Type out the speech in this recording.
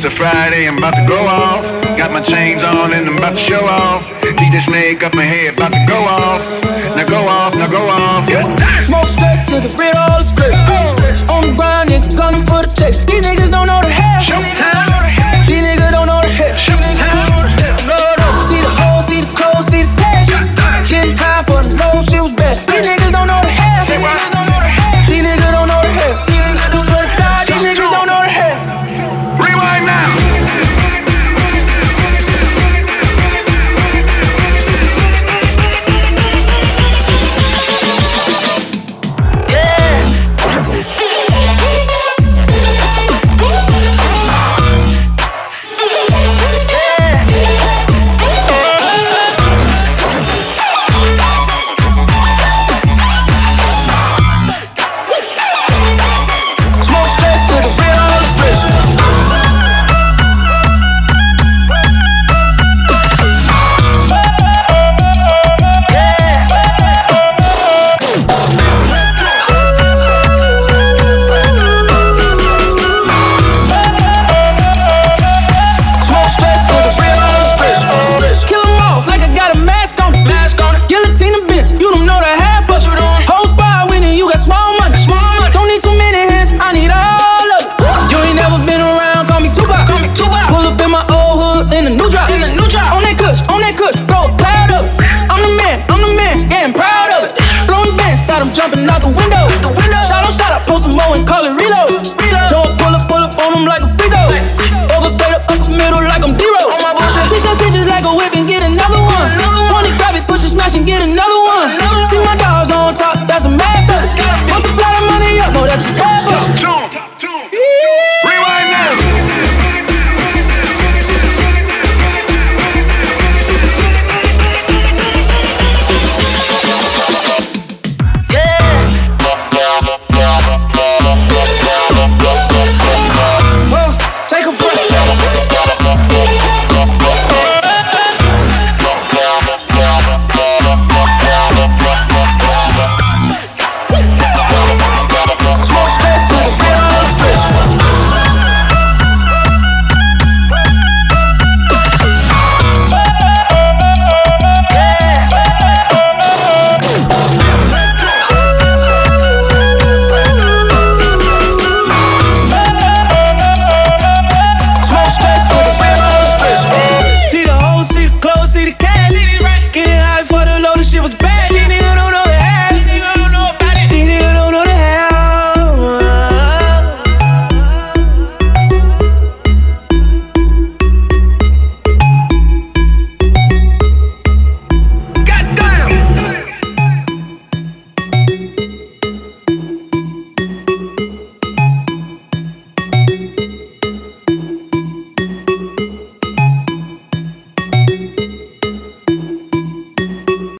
a Friday, I'm about to go off. Got my chains on and I'm about to show off. DJ Snake up my head, about to go off. Now go off, now go off. Smoke stress to the rid all the stress. On the grind, nigga, gunning for the text. These niggas don't know the hell. These niggas don't know the hell. See the hole, see the clothes, see the cash. Getting high for the low, shit was bad. These niggas don't know the hell. These niggas don't know the hell. Swear to God, these niggas don't know the hell. Rewind now. Jumping out the window. Shot on shot, I post some more and call it real.